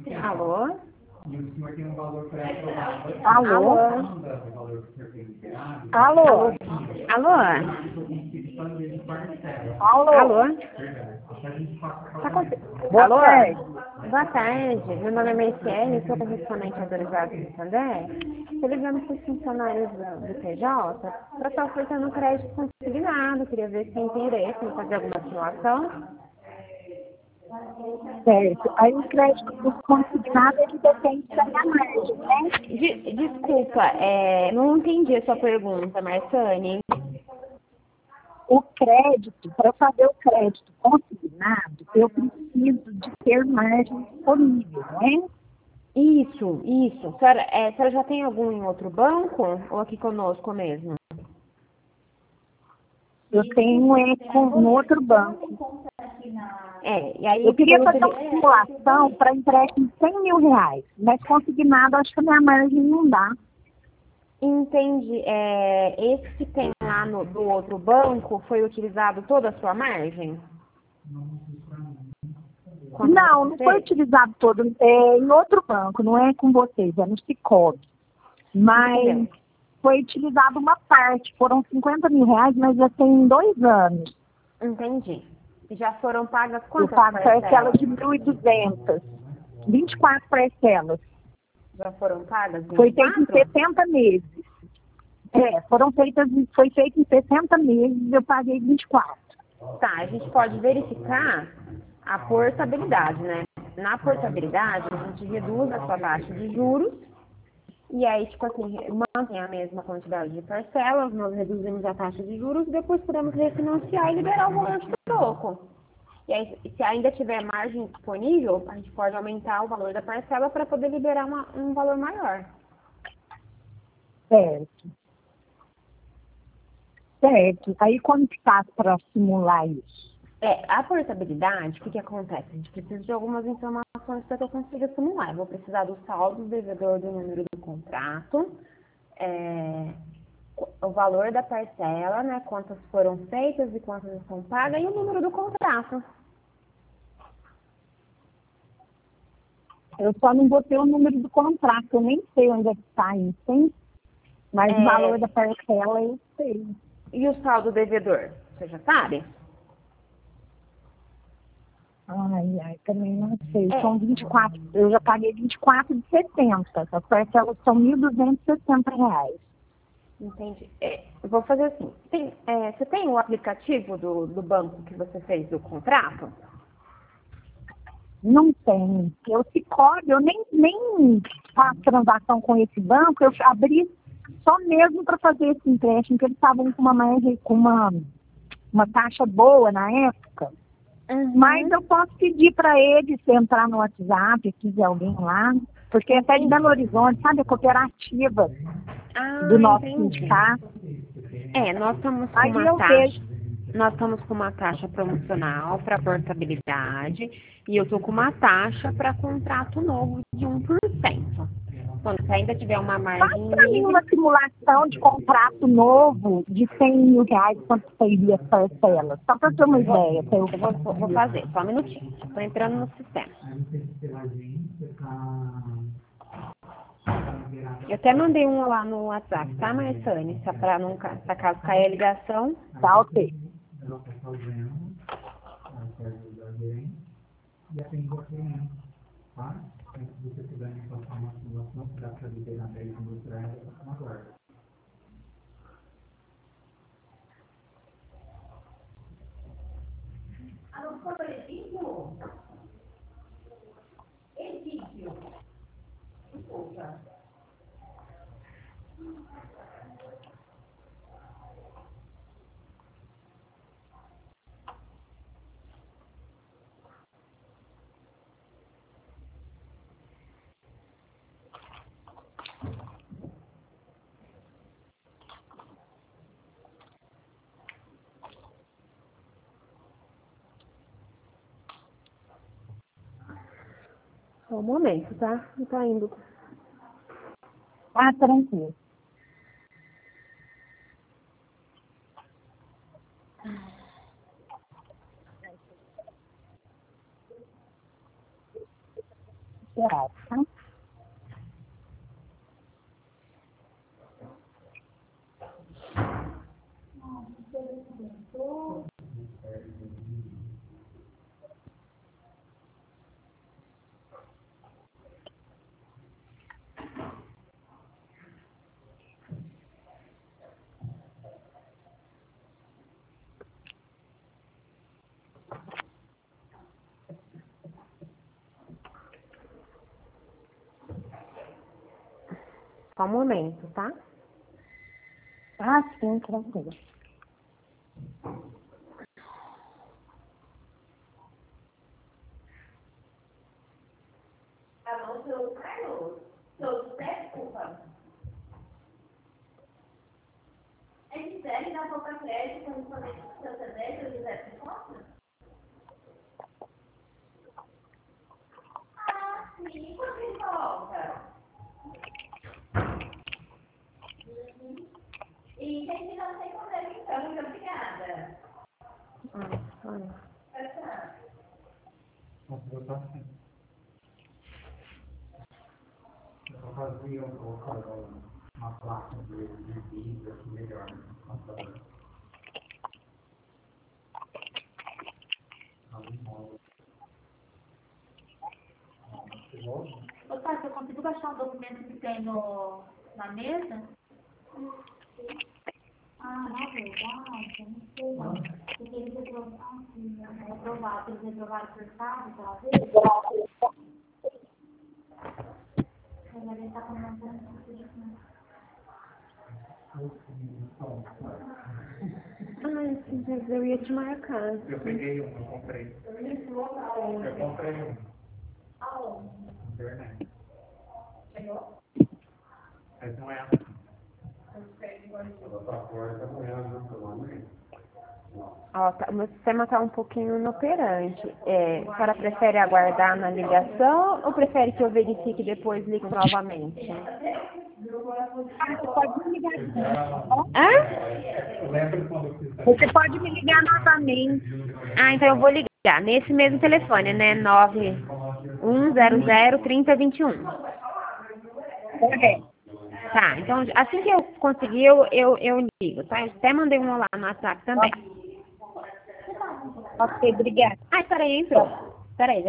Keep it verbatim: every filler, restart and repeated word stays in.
Alô? E o senhor tem um valor pré-aprovado. Alô? O valor que o senhor tem liberado. Alô? Alô? Alô? Alô? Tá com... Boa Alô? tarde. Boa tarde. Meu nome é Merciane, sou correspondente autorizado do Santander. Estou ligando para os funcionários do, do T J para estar ofertando crédito consignado. Queria ver se tem interesse em fazer alguma simulação. Certo. Aí o crédito do consignado, ele depende da minha margem, né? De- desculpa, é, não entendi a sua pergunta, Marciane. O crédito, para fazer o crédito consignado, eu preciso de ter margem disponível, né? Isso, isso. A senhora, é, a senhora já tem algum em outro banco ou aqui conosco mesmo? Eu tenho é com no outro banco. É, e aí Eu queria pelo fazer uma dele- simulação para empréstimo de cem mil reais, mas consignado, acho que a minha margem não dá. Entendi. É, esse que tem lá no, do outro banco foi utilizado toda a sua margem? Quanto Não, você não foi fez? utilizado todo. É em outro banco, não é com vocês, é no Sicoob. Mas Entendeu? foi utilizado uma parte, foram cinquenta mil reais, mas já tem dois anos. Entendi. Já foram pagas Eu quantas pago parcela parcelas? de mil e duzentas, vinte e quatro parcelas. Já foram pagas? Foi feito em vinte e quatro? sessenta meses. É, foram feitas, foi feito em sessenta meses, eu paguei vinte e quatro. Tá, a gente pode verificar a portabilidade, né? Na portabilidade, a gente reduz a sua taxa de juros e aí, tipo assim, mantém a mesma quantidade de parcelas, nós reduzimos a taxa de juros e depois podemos refinanciar e liberar o valor de troco. E aí, se ainda tiver margem disponível, a gente pode aumentar o valor da parcela para poder liberar uma- um valor maior. Certo. Certo. Aí como que faz para simular isso? É, a portabilidade, o que que acontece? A gente precisa de algumas informações para que eu consiga simular. Eu vou precisar do saldo do devedor, do número do contrato, é, o valor da parcela, né, quantas foram feitas e quantas estão pagas, e o número do contrato. Eu só não botei o número do contrato, eu nem sei onde é que está isso, hein? Mas É, o valor da parcela eu sei. E o saldo devedor? Você já sabe? Ai, ai, também não sei. É. São vinte e quatro, eu já paguei vinte e quatro de setenta. As parcelas são mil duzentos e sessenta reais. Entendi. É, eu vou fazer assim. Tem, é, você tem o aplicativo do, do banco que você fez do contrato? Não tem. Eu Sicoob, eu nem, nem faço transação com esse banco, eu abri só mesmo para fazer esse empréstimo, que eles estavam com uma margem, com uma, uma taxa boa na época. Uhum. Mas eu posso pedir para eles entrar no WhatsApp, se quiser alguém lá, porque é até de Belo Horizonte, sabe, a cooperativa Ah, do nosso entendi. sindicato. É, nós estamos com Aí uma eu taxa, vejo. nós estamos com uma taxa promocional para portabilidade e eu estou com uma taxa para contrato novo de um por cento. Quando você ainda tiver uma Faz margem para mim livre, uma simulação de contrato novo de cem mil reais, quanto seria as parcelas? Só para ter uma ideia. Pra eu... eu vou, vou vou fazer, só um minutinho. Estou entrando no sistema. Eu até mandei um lá no WhatsApp, tá, Marçane? Só para não, ca- pra caso caia a ligação. Tá, ok. E atende a cliente, tá? Se você quiser me passar uma simulação, dá para liberar dez mil para ela, eu aguardo. Só um momento, tá? Não tá indo. Ah, tranquilo. esperar, tá? Só um momento, tá? Ah, sim, tranquilo. Alô, seu Carlos? Seu desculpa. É de série da Copa Crédito quando fazer seu C D, seu José de Costa? Ah, sim, quando ele volta? Uhum. E quem que não tem poder, então, muito obrigada. Ah, olha. Essa. Posso botar assim? Eu vou fazer um pouco uma placa de, de vidro aqui melhor no computador. Ô, pai, você conseguiu baixar o documento que tem no, na mesa? Ah, na verdade, eu não sei não. Porque eles aprovaram, ah, sim, é aprovado, eles aprovaram por sábado, aquela vez. Agora ele tá comentando isso. Ai, sim, mas eu ia te marcar. Eu peguei um, eu comprei. Eu comprei um. Aonde? Na internet. Chegou? Mas não é assim. Ó, tá, o meu sistema está um pouquinho inoperante. É, a senhora prefere aguardar na ligação ou prefere que eu verifique e depois ligo novamente? Ah, você pode me ligar de novo. Hã? Lembra quando eu fiz Você pode me ligar novamente. Ah, então eu vou ligar nesse mesmo telefone, né? nove um zero zero, três zero dois um. Correto. Tá, então assim que eu conseguir, eu, eu, eu ligo, tá? Eu até mandei um lá no WhatsApp também. Ok, obrigada. Ah, espera aí, entrou. Espera aí.